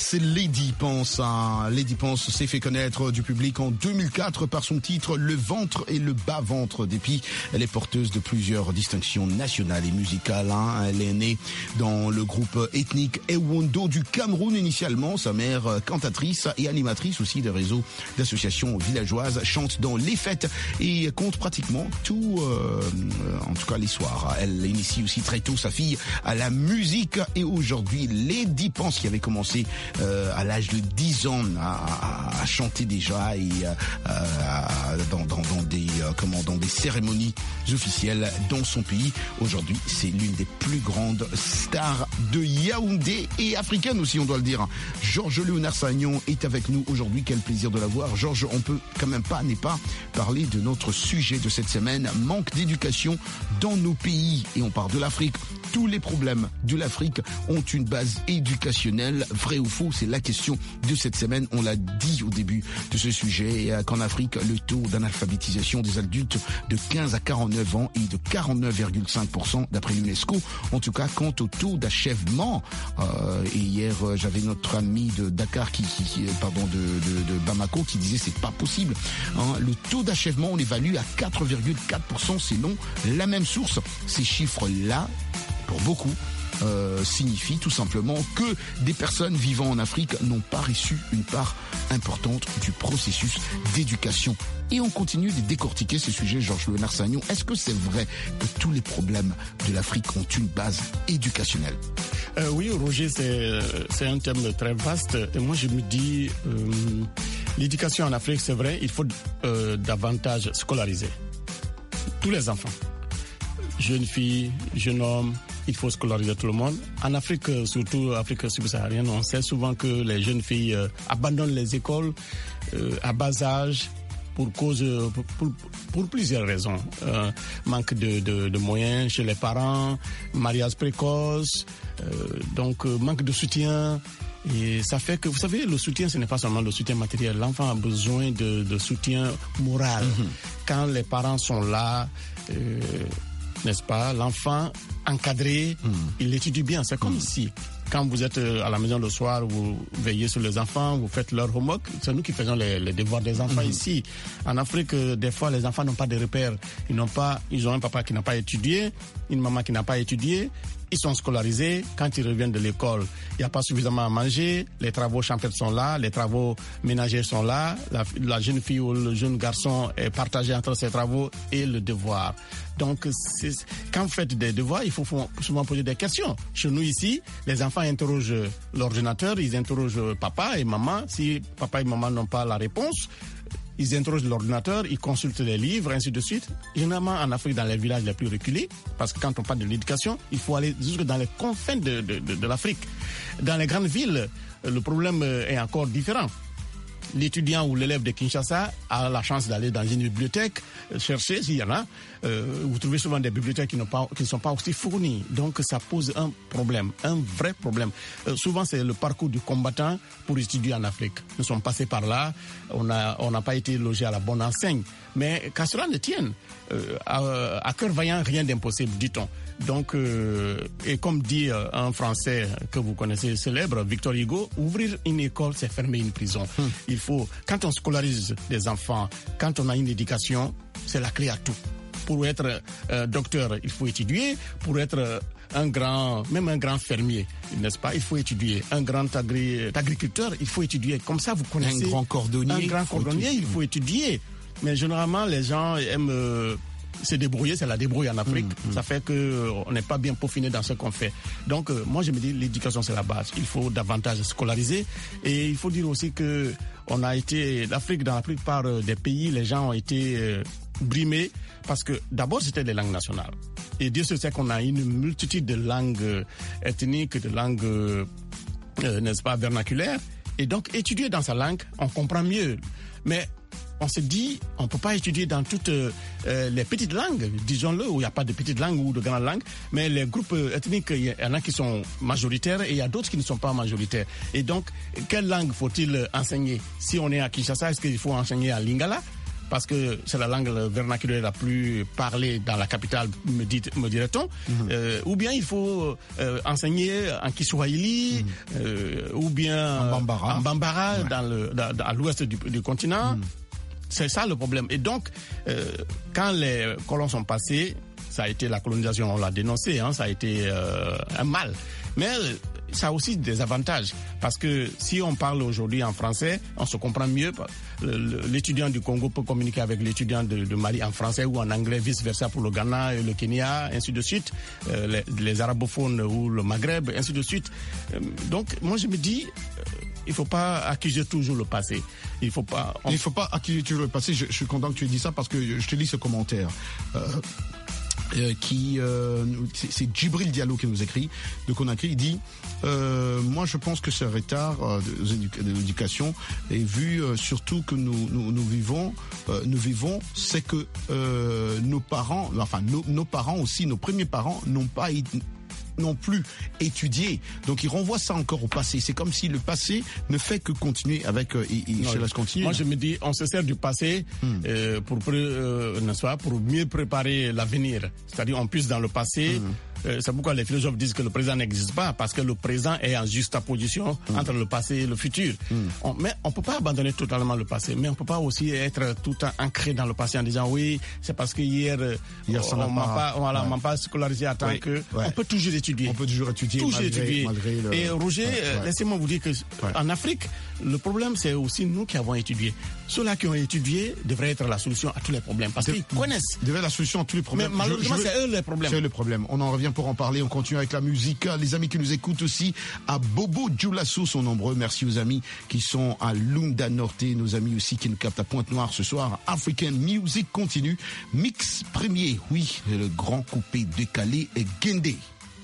c'est Lady Pense. Hein. Lady Pense s'est fait connaître du public en deux mille quatre par son titre Le ventre et le bas-ventre d'épi. Elle est porteuse de plusieurs distinctions nationales et musicales. Hein. Elle est née dans le groupe ethnique Ewondo du Cameroun initialement. Sa mère, cantatrice et animatrice aussi des réseaux d'associations villageoises, chante dans les fêtes et compte pratiquement tout, euh, en tout cas les soirs. Elle initie aussi très tôt sa fille à la musique et aujourd'hui Lady Pense, qui avait commencé euh, à l'âge de dix ans à, à, à chanter déjà et euh, dans, dans, dans des euh, comment dans des cérémonies officielles dans son pays. Aujourd'hui, c'est l'une des plus grandes stars de Yaoundé et africaine aussi, on doit le dire. Georges Léonard Sagnon est avec nous aujourd'hui. Quel plaisir de la voir. Georges, on peut quand même pas n'est pas parler de notre sujet de cette semaine, manque d'éducation dans nos pays, et on parle de l'Afrique. Tous les problèmes de l'Afrique ont une base éducationnelle. Vrai ou faux, c'est la question de cette semaine. On l'a dit au début de ce sujet, qu'en Afrique, le taux d'analphabétisation des adultes de quinze à quarante-neuf ans est de quarante-neuf virgule cinq pour cent d'après l'UNESCO. En tout cas, quant au taux d'achèvement, euh, et hier, j'avais notre ami de Dakar, qui, qui pardon, de, de, de Bamako, qui disait c'est pas possible. Hein, le taux d'achèvement, on l'évalue à quatre virgule quatre pour cent selon la même source. Ces chiffres-là, pour beaucoup, euh, signifient tout simplement que des personnes vivant en Afrique n'ont pas reçu une part importante du processus d'éducation. Et on continue de décortiquer ce sujet, Georges Léonard Sagnon. Est-ce que c'est vrai que tous les problèmes de l'Afrique ont une base éducationnelle? euh, Oui, Roger, c'est, c'est un thème très vaste. Et moi, je me dis, euh, l'éducation en Afrique, c'est vrai, il faut euh, davantage scolariser tous les enfants. Jeunes filles, jeunes hommes, il faut scolariser tout le monde. En Afrique, surtout Afrique subsaharienne, on sait souvent que les jeunes filles euh, abandonnent les écoles euh, à bas âge pour cause, pour, pour, pour plusieurs raisons. Euh, manque de, de, de moyens chez les parents, mariage précoce, euh, donc euh, manque de soutien. Et ça fait que, vous savez, le soutien, ce n'est pas seulement le soutien matériel. L'enfant a besoin de, de soutien moral. Mm-hmm. Quand les parents sont là, euh, n'est-ce pas, l'enfant encadré, mm. il étudie bien. C'est comme mm. si, quand vous êtes à la maison le soir, vous veillez sur les enfants, vous faites leur homework, c'est nous qui faisons les, les devoirs des enfants mm. ici. En Afrique, des fois, les enfants n'ont pas de repères. Ils n'ont pas, ils ont un papa qui n'a pas étudié, une maman qui n'a pas étudié. Ils sont scolarisés. Quand ils reviennent de l'école, il n'y a pas suffisamment à manger. Les travaux champêtres sont là, les travaux ménagers sont là. La, la jeune fille ou le jeune garçon est partagé entre ses travaux et le devoir. Donc, c'est, quand vous faites des devoirs, il faut souvent poser des questions. Chez nous ici, les enfants interrogent l'ordinateur, ils interrogent papa et maman. Si papa et maman n'ont pas la réponse, ils interrogent l'ordinateur, ils consultent les livres, ainsi de suite. Généralement, en Afrique, dans les villages les plus reculés, parce que quand on parle de l'éducation, il faut aller jusque dans les confins de, de, de, de l'Afrique. Dans les grandes villes, le problème est encore différent. L'étudiant ou l'élève de Kinshasa a la chance d'aller dans une bibliothèque, chercher s'il y en a. Euh, vous trouvez souvent des bibliothèques qui, n'ont pas, qui ne sont pas aussi fournies. Donc ça pose un problème, un vrai problème. Euh, souvent c'est le parcours du combattant pour étudier en Afrique. Nous sommes passés par là, on n'a on n'a pas été logés à la bonne enseigne. Mais qu'à cela ne tienne, euh, à, à cœur vaillant, rien d'impossible, dit-on. Donc, euh, et comme dit euh, un Français que vous connaissez célèbre, Victor Hugo, ouvrir une école, c'est fermer une prison. Hum. Il faut, quand on scolarise des enfants, quand on a une éducation, c'est la clé à tout. Pour être euh, docteur, il faut étudier. Pour être euh, un grand, même un grand fermier, n'est-ce pas, il faut étudier. Un grand agri- agriculteur, il faut étudier. Comme ça, vous connaissez. Un grand cordonnier. Un grand cordonnier, il faut étudier. Mais généralement, les gens aiment euh, se débrouiller, c'est la débrouille en Afrique. Mmh, mmh. Ça fait qu'on euh, n'est pas bien peaufiné dans ce qu'on fait. Donc, euh, moi, je me dis, l'éducation, c'est la base. Il faut davantage scolariser. Et il faut dire aussi que on a été, l'Afrique, dans la plupart des pays, les gens ont été euh, brimés parce que d'abord, c'était les langues nationales. Et Dieu se sait qu'on a une multitude de langues euh, ethniques, de langues, euh, euh, n'est-ce pas, vernaculaires. Et donc, étudier dans sa langue, on comprend mieux. Mais on se dit, on ne peut pas étudier dans toutes euh, les petites langues, disons-le, où il n'y a pas de petites langues ou de grandes langues, mais les groupes ethniques, il y en a qui sont majoritaires et il y a d'autres qui ne sont pas majoritaires. Et donc, quelle langue faut-il enseigner? Si on est à Kinshasa, est-ce qu'il faut enseigner à Lingala parce que c'est la langue vernaculaire la plus parlée dans la capitale, me, dit, me dirait-on, mm-hmm. euh, ou bien il faut euh, enseigner en Kiswahili, mm-hmm. euh, ou bien en Bambara, en Bambara ouais. dans le, dans, dans, à l'ouest du, du continent. Mm-hmm. C'est ça le problème. Et donc, euh, quand les colons sont passés, ça a été la colonisation, on l'a dénoncé, hein, ça a été euh, un mal. Mais ça a aussi des avantages, parce que si on parle aujourd'hui en français, on se comprend mieux. L'étudiant du Congo peut communiquer avec l'étudiant de, de Mali en français ou en anglais, vice-versa pour le Ghana et le Kenya, ainsi de suite, euh, les, les arabophones ou le Maghreb, ainsi de suite. Euh, donc, moi je me dis... Euh, il faut pas accuser toujours le passé. Il faut pas. On... Il faut pas accuser toujours le passé. Je, je suis content que tu aies dit ça parce que je te lis ce commentaire. Euh, euh, qui euh, c'est Djibril Diallo qui nous écrit de Conakry. Il dit euh, moi je pense que ce retard euh, de, de l'éducation est vu euh, surtout que nous nous, nous vivons euh, nous vivons c'est que euh, nos parents enfin nos, nos parents aussi nos premiers parents n'ont pas non plus étudié. Donc il renvoie ça encore au passé. C'est comme si le passé ne fait que continuer avec... Euh, et, et non, je laisse continuer. Moi je me dis, on se sert du passé hmm. euh, pour, euh, n'est-ce pas, pour mieux préparer l'avenir. C'est-à-dire on puisse dans le passé... Hmm. Euh, c'est pourquoi les philosophes disent que le présent n'existe pas, parce que le présent est en juxtaposition mmh. entre le passé et le futur. Mmh. On, mais on peut pas abandonner totalement le passé, mais on peut pas aussi être tout le temps ancré dans le passé en disant oui, c'est parce que hier, hier on m'a pas, voilà, ouais. m'a pas scolarisé à temps oui. que. Ouais. On peut toujours étudier. On peut toujours étudier. Toujours malgré, étudier. Malgré le... Et Roger, ouais, ouais. laissez-moi vous dire que ouais. en Afrique, le problème c'est aussi nous qui avons étudié. Ceux-là qui ont étudié devraient être la solution à tous les problèmes, parce de, qu'ils connaissent. Devraient être la solution à tous les problèmes. Mais malheureusement, je, je c'est eux les problèmes. C'est eux les problèmes. On en revient pour en parler. On continue avec la musique. Les amis qui nous écoutent aussi à Bobo Dioulasso sont nombreux. Merci aux amis qui sont à Lunda Norte, nos amis aussi qui nous captent à Pointe-Noire ce soir. African Music continue. Mix premier, oui, le grand coupé décalé et Gendé.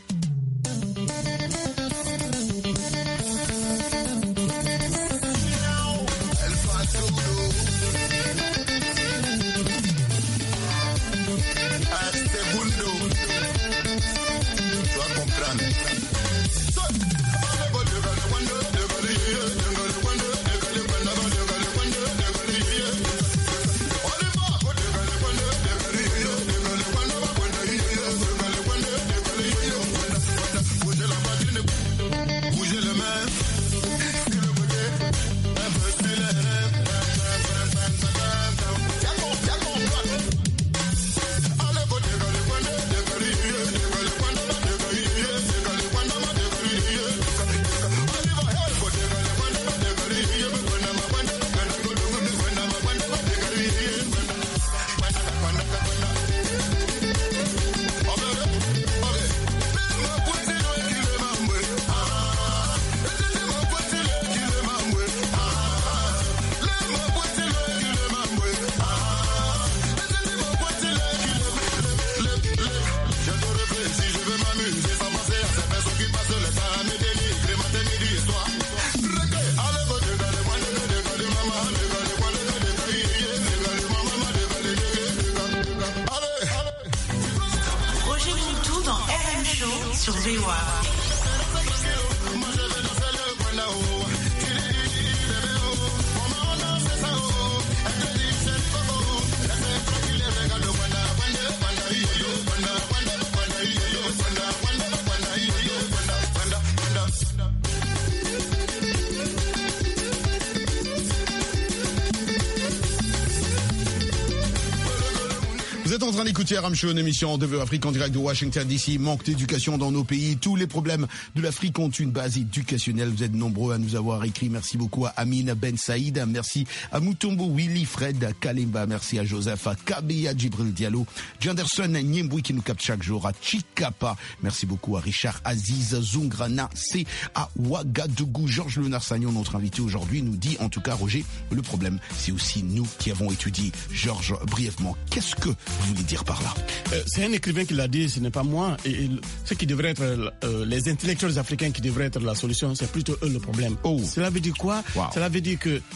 Vous êtes en train d'écouter Aram Show, une émission de Afrique en direct de Washington D C. Manque d'éducation dans nos pays. Tous les problèmes de l'Afrique ont une base éducationnelle. Vous êtes nombreux à nous avoir écrit. Merci beaucoup à Amine Ben Saïd. Merci à Mutombo Willy Fred Kalimba. Merci à Joseph Kabeya Djibril Diallo. Janderson Nyemboui qui nous capte chaque jour à Chikapa. Merci beaucoup à Richard Aziz Zungrana. C'est à Ouagadougou. Georges Léonard Sagnon, notre invité aujourd'hui, nous dit en tout cas, Roger, le problème, c'est aussi nous qui avons étudié. Georges, brièvement, qu'est-ce que vous voulez dire par là? euh, C'est un écrivain qui l'a dit, ce n'est pas moi. Et, et ce qui devrait être euh, les intellectuels africains qui devraient être la solution, c'est plutôt eux le problème. Oh. Cela veut dire quoi? Wow. Cela veut dire que mm.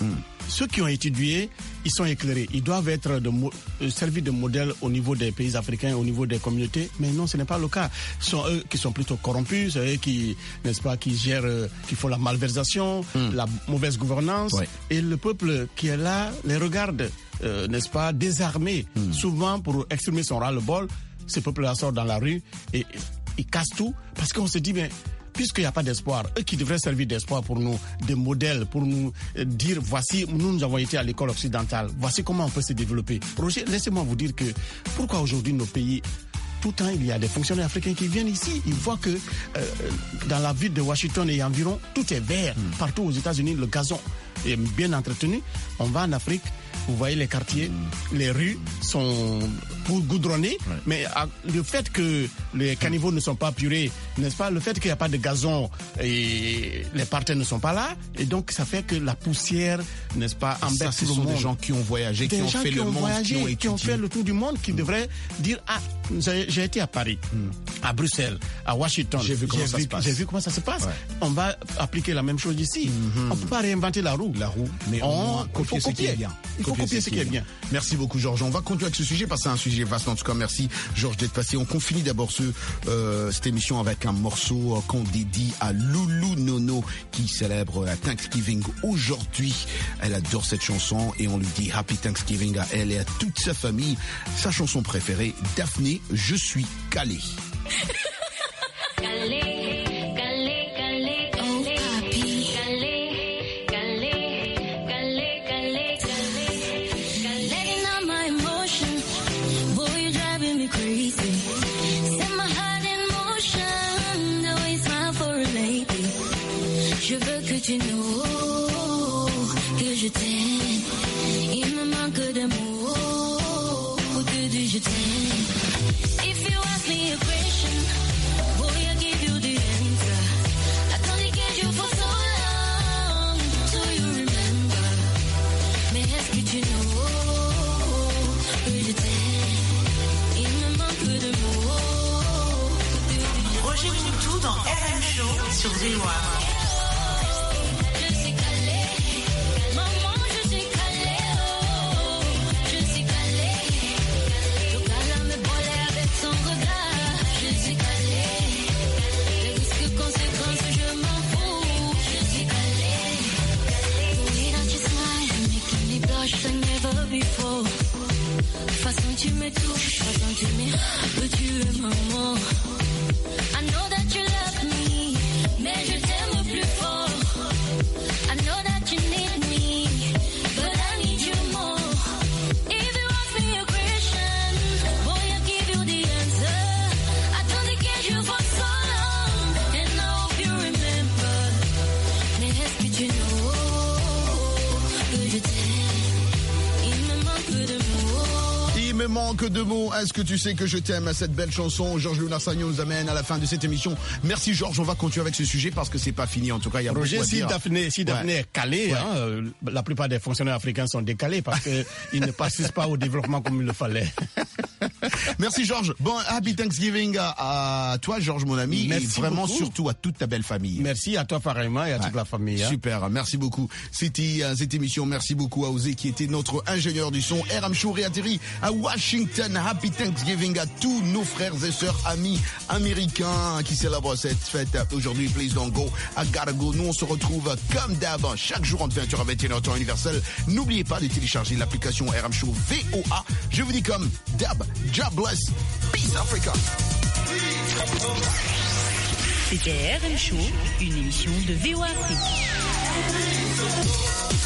ceux qui ont étudié, ils sont éclairés. Ils doivent être de mo- servir de modèle au niveau des pays africains, au niveau des communautés. Mais non, ce n'est pas le cas. Ce sont eux qui sont plutôt corrompus, c'est eux qui, n'est-ce pas, qui gèrent, euh, qui font la malversation, mm. la mauvaise gouvernance. Ouais. Et le peuple qui est là les regarde, euh, n'est-ce pas, désarmés. Mm. Souvent, pour exprimer son ras-le-bol, ce peuple-là sort dans la rue et ils cassent tout parce qu'on se dit, mais puisqu'il n'y a pas d'espoir, eux qui devraient servir d'espoir pour nous, des modèles, pour nous dire, voici, nous, nous avons été à l'école occidentale, voici comment on peut se développer. Roger, laissez-moi vous dire que pourquoi aujourd'hui nos pays, tout le temps, il y a des fonctionnaires africains qui viennent ici, ils voient que euh, dans la ville de Washington et environ, tout est vert. Mm. Partout aux États-Unis, le gazon est bien entretenu. On va en Afrique, vous voyez les quartiers, mmh. les rues sont goudronnées, ouais. mais à, le fait que les caniveaux mmh. ne sont pas purés, n'est-ce pas, le fait qu'il n'y a pas de gazon et les parterres ne sont pas là, et donc ça fait que la poussière, n'est-ce pas, embête tout le monde. Ce sont des gens qui ont voyagé, des qui ont fait qui le ont monde, voyagé, qui ont étudié. Qui ont fait le tour du monde, qui mmh. devraient dire, ah, j'ai, j'ai été à Paris, mmh. à Bruxelles, à Washington, j'ai vu comment, j'ai ça, vu, se passe. j'ai vu comment ça se passe. Ouais. On va appliquer la même chose ici. Mmh. On ne peut pas réinventer la roue. La roue, mais on, on copier faut copier ce qui est bien. Il faut copier ce qui est bien. Merci beaucoup, Georges. On va continuer avec ce sujet parce que c'est un sujet vaste. En tout cas, merci, Georges, d'être passé. On finit d'abord ce, euh, cette émission avec un morceau euh, qu'on dédie à Loulou Nono qui célèbre la Thanksgiving aujourd'hui. Elle adore cette chanson et on lui dit Happy Thanksgiving à elle et à toute sa famille. Sa chanson préférée, Daphné, Je suis calé. Calé. Je veux que tu know que je t'aime. Il me manque de mots pour te dire je t'aime. If you ask me a question, boy, I give you the answer. I can't get you for so long, do you remember? Mais est-ce que tu know que je t'aime? Il me manque de mots pour te dire. Roger Moutou dans R M Show sur V O A. Before. Façon tu me touches, façon tu me que tu es maman. I know that you love me, mais je t'aime plus fort. I know that you need me, but I need you more. If you ask me a question, boy, I'll give you the answer. I don't get you for so long, and I hope you remember. Mais est-ce que tu know que je t'aime? Il me manque de mots. Est-ce que tu sais que je t'aime à cette belle chanson? Georges Lunarsanio nous amène à la fin de cette émission. Merci Georges, on va continuer avec ce sujet parce que c'est pas fini. En tout cas, il y a Roger, beaucoup à si dire. Daphné, si Daphné ouais. est calée, ouais. hein, euh, la plupart des fonctionnaires africains sont décalés parce qu'ils ne participent pas au développement comme il le fallait. Merci Georges. Bon, happy Thanksgiving à, à toi Georges, mon ami. Merci et vraiment beaucoup. Surtout à toute ta belle famille. Merci à toi pareillement et à ouais. toute la famille. Hein. Super, merci beaucoup. C'était euh, cette émission. Merci beaucoup à Osé qui était notre ingénieur du son. R M Show réatterri à Washington. Happy Thanksgiving à tous nos frères et sœurs amis américains qui célèbrent cette fête aujourd'hui. Please don't go, I gotta go. Nous on se retrouve comme d'hab chaque jour entre vingt heures à vingt et une heures temps universel. N'oubliez pas de télécharger l'application R M Show V O A. Je vous dis comme d'hab, God bless, peace Africa. C'était R M Show, une émission de V O A Afrique.